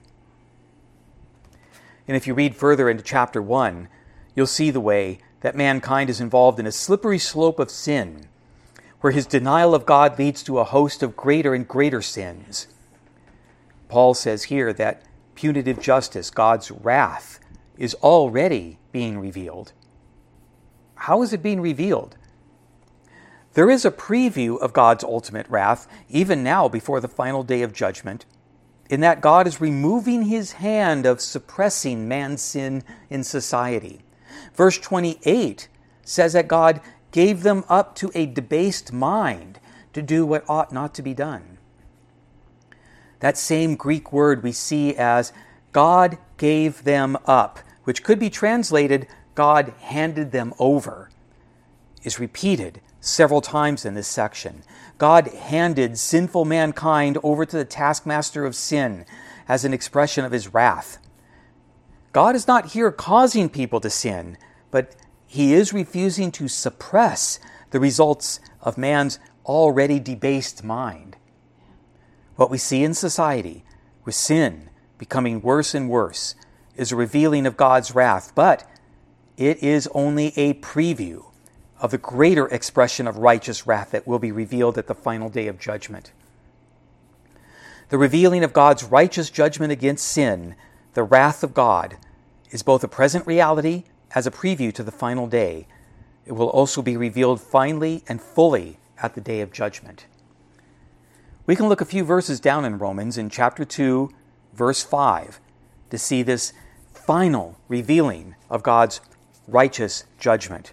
And if you read further into chapter 1, you'll see the way that mankind is involved in a slippery slope of sin, where his denial of God leads to a host of greater and greater sins. Paul says here that punitive justice, God's wrath, is already being revealed. How is it being revealed? There is a preview of God's ultimate wrath, even now before the final day of judgment, in that God is removing his hand of suppressing man's sin in society. Verse 28 says that God gave them up to a debased mind to do what ought not to be done. That same Greek word we see as God gave them up, which could be translated God handed them over, is repeated several times in this section. God handed sinful mankind over to the taskmaster of sin as an expression of his wrath. God is not here causing people to sin, but he is refusing to suppress the results of man's already debased mind. What we see in society, with sin becoming worse and worse, is a revealing of God's wrath, but it is only a preview of the greater expression of righteous wrath that will be revealed at the final day of judgment. The revealing of God's righteous judgment against sin, the wrath of God, is both a present reality as a preview to the final day, it will also be revealed finally and fully at the day of judgment. We can look a few verses down in Romans in chapter 2, verse 5, to see this final revealing of God's righteous judgment.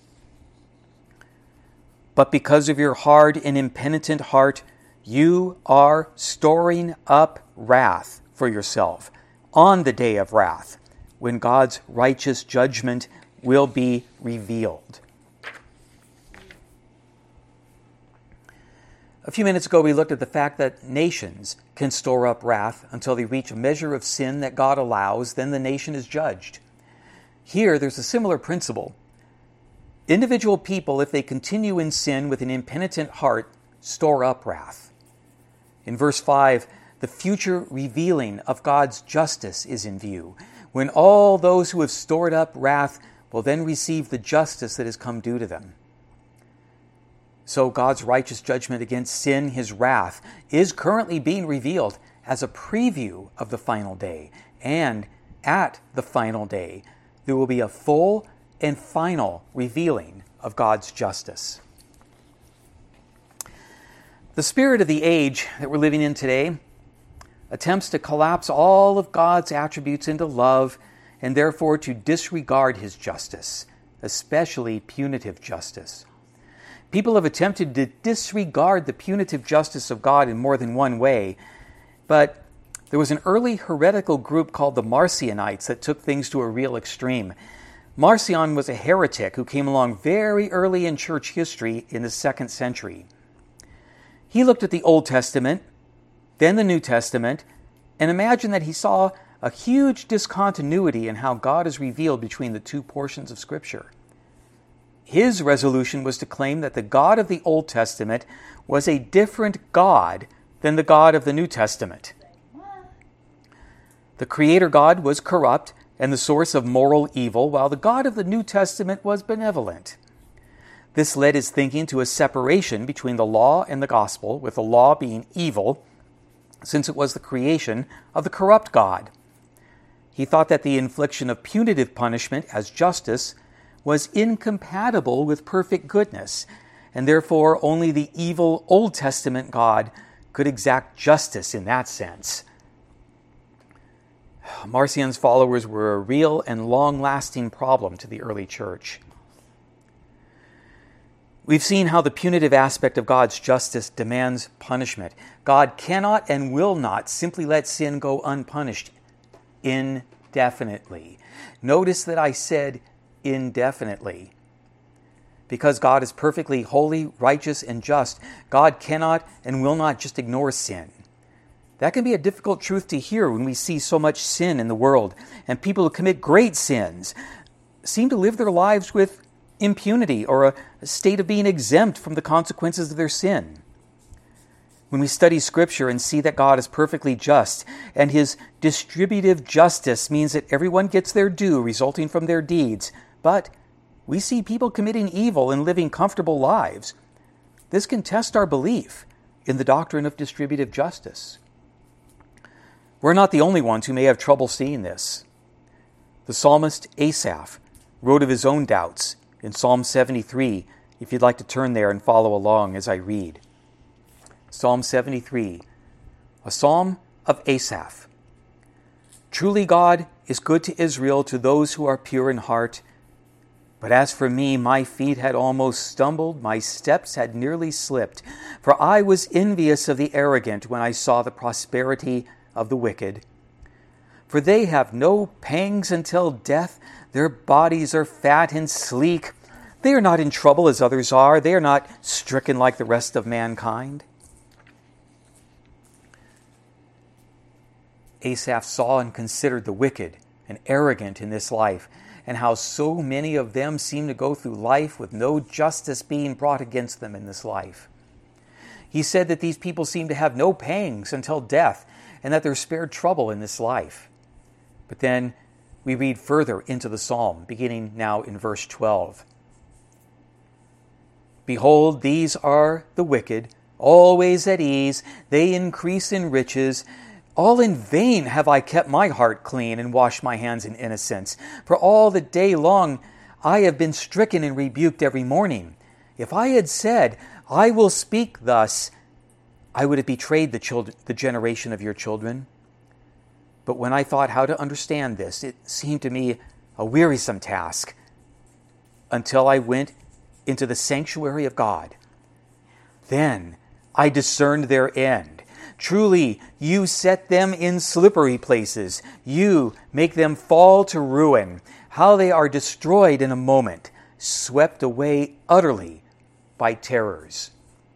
But because of your hard and impenitent heart, you are storing up wrath for yourself on the day of wrath, when God's righteous judgment will be revealed. A few minutes ago, we looked at the fact that nations can store up wrath until they reach a measure of sin that God allows, then the nation is judged. Here, there's a similar principle. Individual people, if they continue in sin with an impenitent heart, store up wrath. In verse 5, the future revealing of God's justice is in view, when all those who have stored up wrath will then receive the justice that has come due to them. So God's righteous judgment against sin, his wrath, is currently being revealed as a preview of the final day. And at the final day, there will be a full and final revealing of God's justice. The spirit of the age that we're living in today attempts to collapse all of God's attributes into love and therefore to disregard his justice, especially punitive justice. People have attempted to disregard the punitive justice of God in more than one way, but there was an early heretical group called the Marcionites that took things to a real extreme. Marcion was a heretic who came along very early in church history in the 2nd century. He looked at the Old Testament, then the New Testament, and imagined that he saw a huge discontinuity in how God is revealed between the two portions of Scripture. His resolution was to claim that the God of the Old Testament was a different God than the God of the New Testament. The Creator God was corrupt and the source of moral evil, while the God of the New Testament was benevolent. This led his thinking to a separation between the law and the gospel, with the law being evil, since it was the creation of the corrupt God. He thought that the infliction of punitive punishment as justice was incompatible with perfect goodness, and therefore only the evil Old Testament God could exact justice in that sense. Marcion's followers were a real and long-lasting problem to the early church. We've seen how the punitive aspect of God's justice demands punishment. God cannot and will not simply let sin go unpunished indefinitely. Notice that I said indefinitely. Because God is perfectly holy, righteous, and just, God cannot and will not just ignore sin. That can be a difficult truth to hear when we see so much sin in the world, and people who commit great sins seem to live their lives with impunity or a state of being exempt from the consequences of their sin. When we study Scripture and see that God is perfectly just, and his distributive justice means that everyone gets their due resulting from their deeds, but we see people committing evil and living comfortable lives, this can test our belief in the doctrine of distributive justice. We're not the only ones who may have trouble seeing this. The psalmist Asaph wrote of his own doubts in Psalm 73, if you'd like to turn there and follow along as I read. Psalm 73, a psalm of Asaph. Truly God is good to Israel, to those who are pure in heart. But as for me, my feet had almost stumbled, my steps had nearly slipped. For I was envious of the arrogant when I saw the prosperity of the wicked. For they have no pangs until death. Their bodies are fat and sleek. They are not in trouble as others are. They are not stricken like the rest of mankind. Asaph saw and considered the wicked and arrogant in this life, and how so many of them seem to go through life with no justice being brought against them in this life. He said that these people seem to have no pangs until death, and that they're spared trouble in this life. But then we read further into the psalm, beginning now in verse 12. Behold, these are the wicked, always at ease. They increase in riches. All in vain have I kept my heart clean and washed my hands in innocence. For all the day long I have been stricken and rebuked every morning. If I had said, I will speak thus, I would have betrayed the generation of your children. But when I thought how to understand this, it seemed to me a wearisome task until I went into the sanctuary of God. Then I discerned their end. Truly, you set them in slippery places. You make them fall to ruin. How they are destroyed in a moment, swept away utterly by terrors.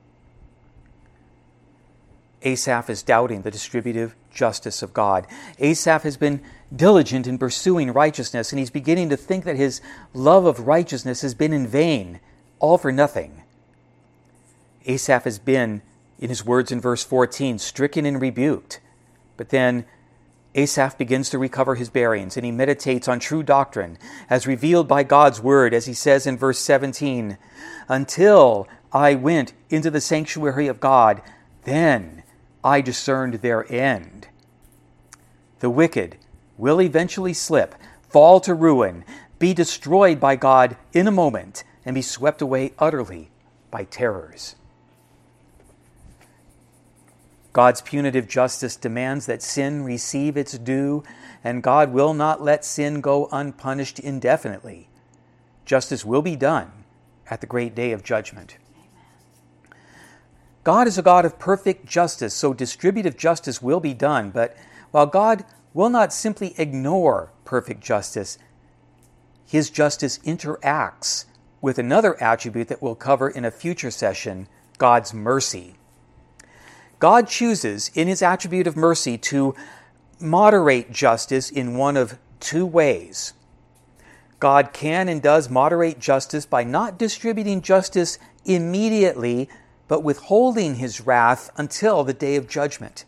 Asaph is doubting the distributive justice of God. Asaph has been diligent in pursuing righteousness, and he's beginning to think that his love of righteousness has been in vain, all for nothing. Asaph has been, in his words in verse 14, stricken and rebuked. But then Asaph begins to recover his bearings, and he meditates on true doctrine as revealed by God's word, as he says in verse 17, until I went into the sanctuary of God, then I discerned their end. The wicked will eventually slip, fall to ruin, be destroyed by God in a moment, and be swept away utterly by terrors. God's punitive justice demands that sin receive its due, and God will not let sin go unpunished indefinitely. Justice will be done at the great day of judgment. God is a God of perfect justice, so distributive justice will be done. But while God will not simply ignore perfect justice, His justice interacts with another attribute that we'll cover in a future session, God's mercy. God chooses in His attribute of mercy to moderate justice in one of two ways. God can and does moderate justice by not distributing justice immediately, but withholding His wrath until the day of judgment.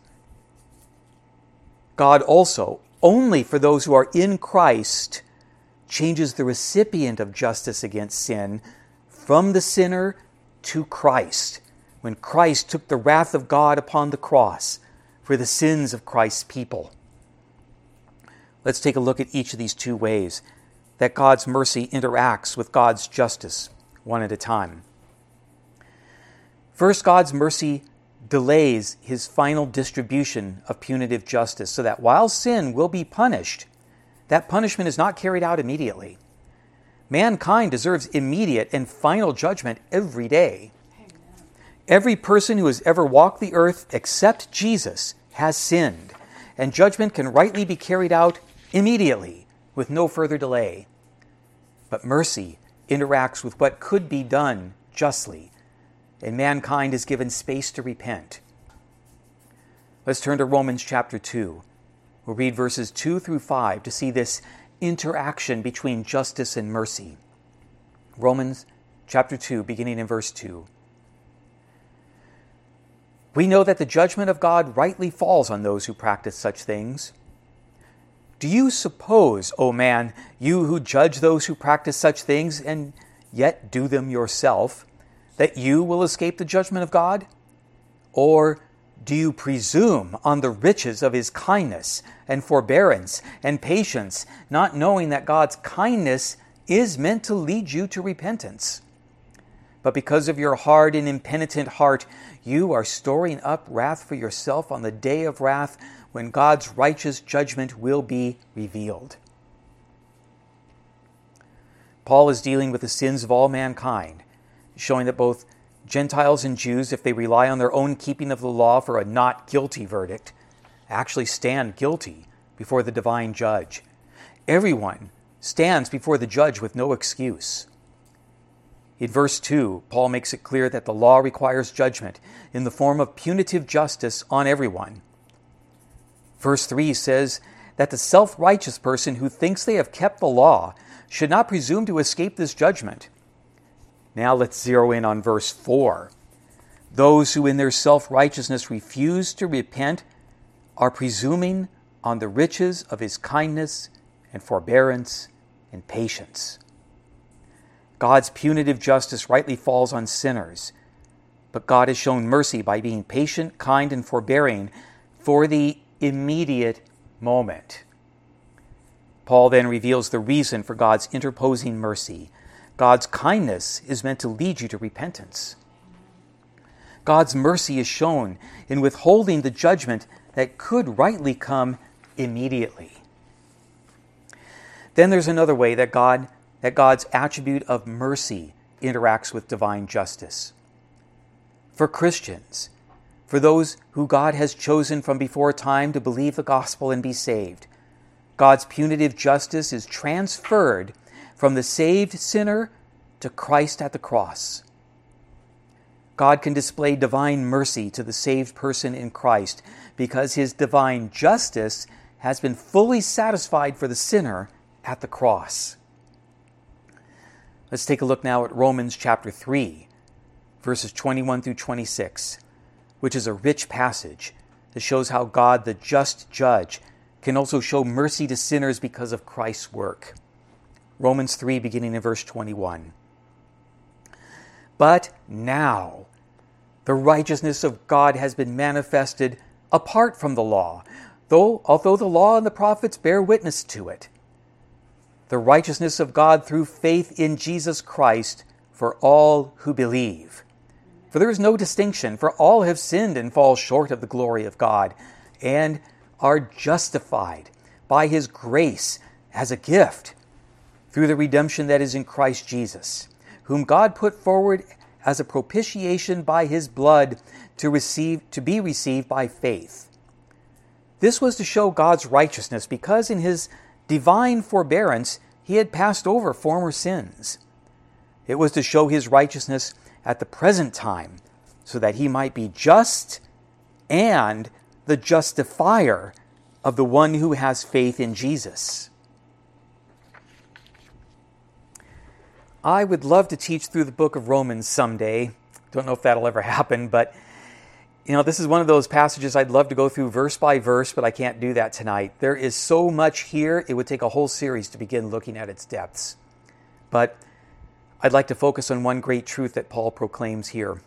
God also, only for those who are in Christ, changes the recipient of justice against sin from the sinner to Christ, when Christ took the wrath of God upon the cross for the sins of Christ's people. Let's take a look at each of these two ways that God's mercy interacts with God's justice, one at a time. First, God's mercy delays His final distribution of punitive justice, so that while sin will be punished, that punishment is not carried out immediately. Mankind deserves immediate and final judgment every day. Amen. Every person who has ever walked the earth except Jesus has sinned, and judgment can rightly be carried out immediately with no further delay. But mercy interacts with what could be done justly, and mankind is given space to repent. Let's turn to Romans chapter 2. We'll read verses 2 through 5 to see this interaction between justice and mercy. Romans chapter 2, beginning in verse 2. We know that the judgment of God rightly falls on those who practice such things. Do you suppose, O man, you who judge those who practice such things and yet do them yourself, that you will escape the judgment of God? Or do you presume on the riches of His kindness and forbearance and patience, not knowing that God's kindness is meant to lead you to repentance? But because of your hard and impenitent heart, you are storing up wrath for yourself on the day of wrath, when God's righteous judgment will be revealed. Paul is dealing with the sins of all mankind, showing that both Gentiles and Jews, if they rely on their own keeping of the law for a not guilty verdict, actually stand guilty before the divine judge. Everyone stands before the judge with no excuse. In verse 2, Paul makes it clear that the law requires judgment in the form of punitive justice on everyone. Verse 3 says that the self-righteous person who thinks they have kept the law should not presume to escape this judgment. Now let's zero in on verse 4. Those who in their self-righteousness refuse to repent are presuming on the riches of His kindness and forbearance and patience. God's punitive justice rightly falls on sinners, but God has shown mercy by being patient, kind, and forbearing for the immediate moment. Paul then reveals the reason for God's interposing mercy. God's kindness is meant to lead you to repentance. God's mercy is shown in withholding the judgment that could rightly come immediately. Then there's another way that God's attribute of mercy interacts with divine justice. For Christians, for those who God has chosen from before time to believe the gospel and be saved, God's punitive justice is transferred from the saved sinner to Christ at the cross. God can display divine mercy to the saved person in Christ because his divine justice has been fully satisfied for the sinner at the cross. Let's take a look now at Romans chapter 3, verses 21 through 26, which is a rich passage that shows how God, the just judge, can also show mercy to sinners because of Christ's work. Romans 3, beginning in verse 21. But now the righteousness of God has been manifested apart from the law, although the law and the prophets bear witness to it. The righteousness of God through faith in Jesus Christ for all who believe. For there is no distinction, for all have sinned and fall short of the glory of God, and are justified by his grace as a gift through the redemption that is in Christ Jesus, whom God put forward as a propitiation by his blood to be received by faith. This was to show God's righteousness, because in his divine forbearance he had passed over former sins. It was to show his righteousness at the present time, so that he might be just and the justifier of the one who has faith in Jesus. I would love to teach through the book of Romans someday. Don't know if that'll ever happen, but this is one of those passages I'd love to go through verse by verse, but I can't do that tonight. There is so much here, it would take a whole series to begin looking at its depths. But I'd like to focus on one great truth that Paul proclaims here.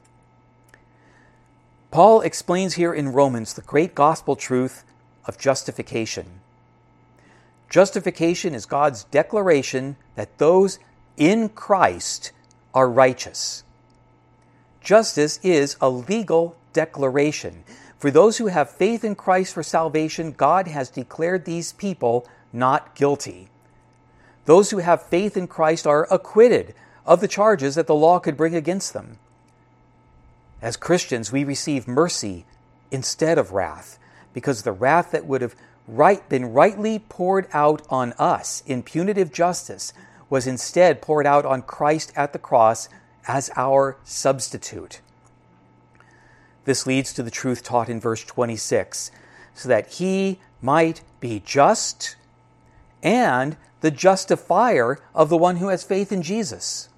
Paul explains here in Romans the great gospel truth of justification. Justification is God's declaration that those in Christ are righteous. Justice is a legal declaration. For those who have faith in Christ for salvation, God has declared these people not guilty. Those who have faith in Christ are acquitted of the charges that the law could bring against them. As Christians, we receive mercy instead of wrath, because the wrath that would have been rightly poured out on us in punitive justice was instead poured out on Christ at the cross as our substitute. This leads to the truth taught in verse 26, so that he might be just and the justifier of the one who has faith in Jesus.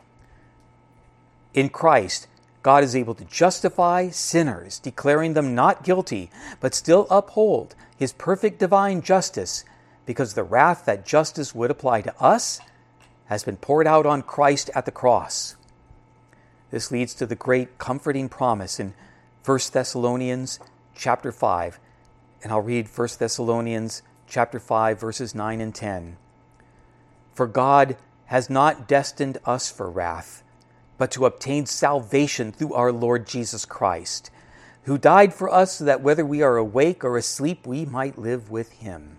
In Christ, God is able to justify sinners, declaring them not guilty, but still uphold his perfect divine justice, because the wrath that justice would apply to us has been poured out on Christ at the cross. This leads to the great comforting promise in 1 Thessalonians chapter 5, and I'll read 1 Thessalonians chapter 5, verses 9 and 10. For God has not destined us for wrath, but to obtain salvation through our Lord Jesus Christ, who died for us so that whether we are awake or asleep, we might live with him.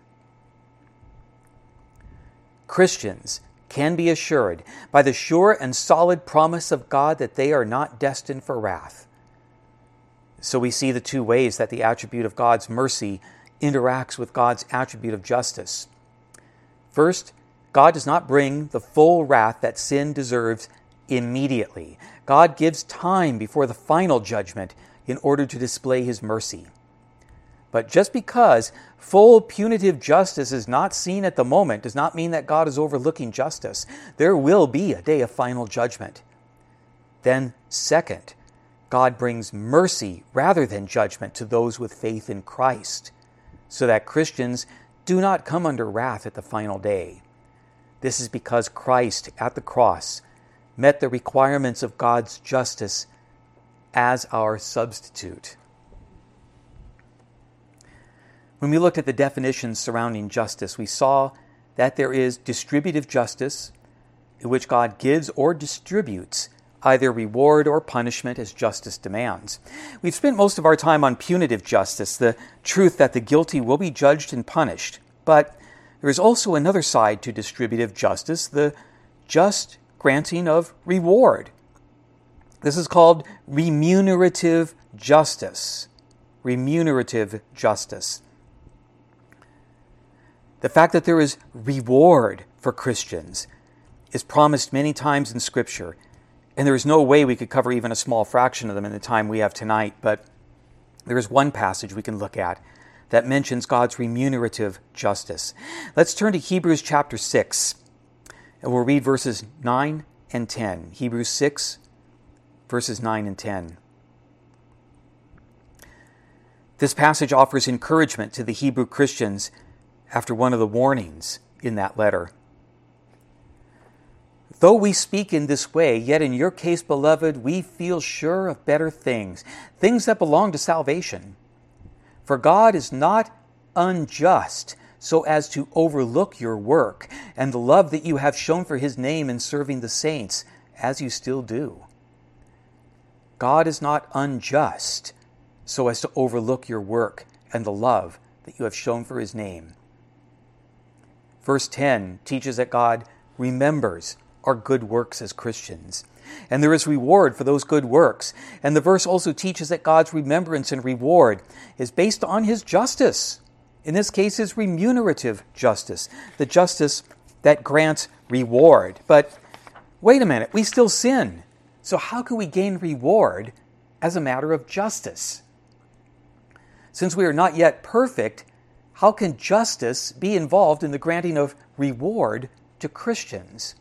Christians can be assured by the sure and solid promise of God that they are not destined for wrath. So we see the two ways that the attribute of God's mercy interacts with God's attribute of justice. First, God does not bring the full wrath that sin deserves immediately. God gives time before the final judgment in order to display his mercy. But just because full punitive justice is not seen at the moment does not mean that God is overlooking justice. There will be a day of final judgment. Then, second, God brings mercy rather than judgment to those with faith in Christ, so that Christians do not come under wrath at the final day. This is because Christ at the cross met the requirements of God's justice as our substitute. When we looked at the definitions surrounding justice, we saw that there is distributive justice, in which God gives or distributes either reward or punishment as justice demands. We've spent most of our time on punitive justice, the truth that the guilty will be judged and punished. But there is also another side to distributive justice, the just granting of reward. This is called remunerative justice. Remunerative justice. The fact that there is reward for Christians is promised many times in Scripture, and there is no way we could cover even a small fraction of them in the time we have tonight, but there is one passage we can look at that mentions God's remunerative justice. Let's turn to Hebrews chapter 6, and we'll read verses 9 and 10. Hebrews 6, verses 9 and 10. This passage offers encouragement to the Hebrew Christians after one of the warnings in that letter. Though we speak in this way, yet in your case, beloved, we feel sure of better things, things that belong to salvation. For God is not unjust so as to overlook your work and the love that you have shown for His name in serving the saints, as you still do. God is not unjust so as to overlook your work and the love that you have shown for His name. Verse 10 teaches that God remembers our good works as Christians, and there is reward for those good works. And the verse also teaches that God's remembrance and reward is based on His justice. In this case, His remunerative justice, the justice that grants reward. But wait a minute, we still sin. So how can we gain reward as a matter of justice? Since we are not yet perfect, how can justice be involved in the granting of reward to Christians?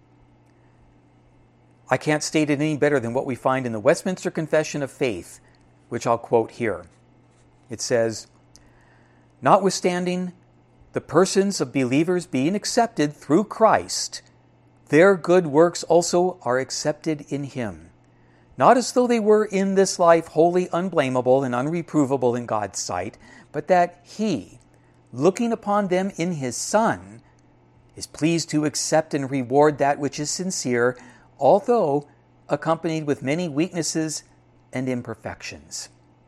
I can't state it any better than what we find in the Westminster Confession of Faith, which I'll quote here. It says, "Notwithstanding the persons of believers being accepted through Christ, their good works also are accepted in Him, not as though they were in this life wholly unblameable and unreprovable in God's sight, but that He, looking upon them in His Son, is pleased to accept and reward that which is sincere, although accompanied with many weaknesses and imperfections."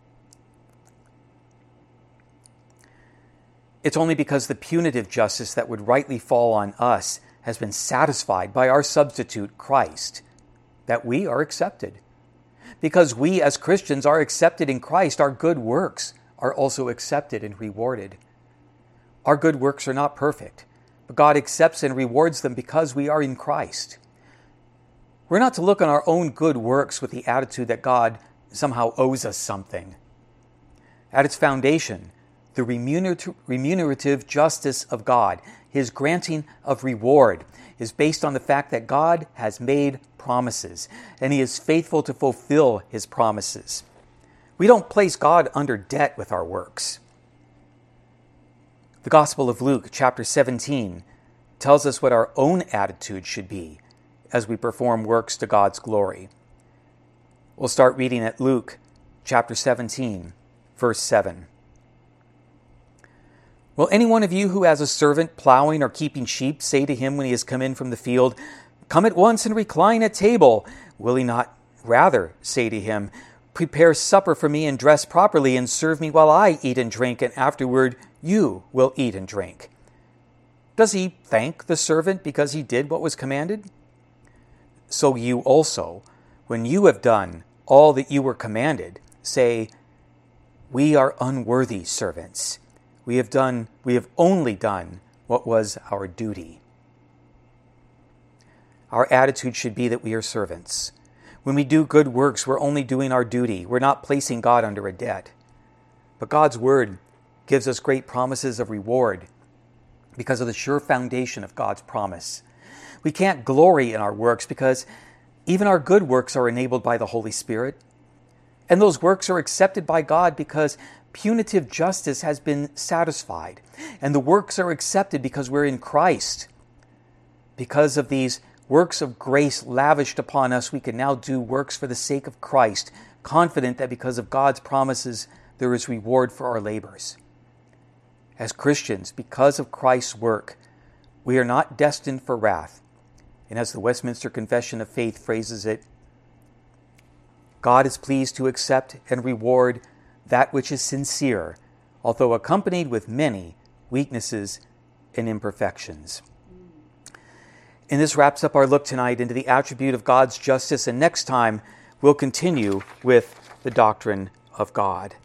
It's only because the punitive justice that would rightly fall on us has been satisfied by our substitute, Christ, that we are accepted. Because we as Christians are accepted in Christ, our good works are also accepted and rewarded. Our good works are not perfect, but God accepts and rewards them because we are in Christ. We're not to look on our own good works with the attitude that God somehow owes us something. At its foundation, the remunerative justice of God, His granting of reward, is based on the fact that God has made promises, and He is faithful to fulfill His promises. We don't place God under debt with our works. The Gospel of Luke, chapter 17, tells us what our own attitude should be as we perform works to God's glory. We'll start reading at Luke chapter 17, verse 7. "Will any one of you who has a servant plowing or keeping sheep say to him when he has come in from the field, 'Come at once and recline at table'? Will he not rather say to him, 'Prepare supper for me and dress properly and serve me while I eat and drink, and afterward you will eat and drink'? Does he thank the servant because he did what was commanded? So you also, when you have done all that you were commanded, say, 'We are unworthy servants. We have only done what was our duty.'" Our attitude should be that we are servants. When we do good works, we're only doing our duty. We're not placing God under a debt. But God's Word gives us great promises of reward because of the sure foundation of God's promise. We can't glory in our works because even our good works are enabled by the Holy Spirit. And those works are accepted by God because punitive justice has been satisfied. And the works are accepted because we're in Christ. Because of these works of grace lavished upon us, we can now do works for the sake of Christ, confident that because of God's promises, there is reward for our labors. As Christians, because of Christ's work, We are not destined for wrath. And as the Westminster Confession of Faith phrases it, God is pleased to accept and reward that which is sincere, although accompanied with many weaknesses and imperfections. And this wraps up our look tonight into the attribute of God's justice, and next time we'll continue with the doctrine of God.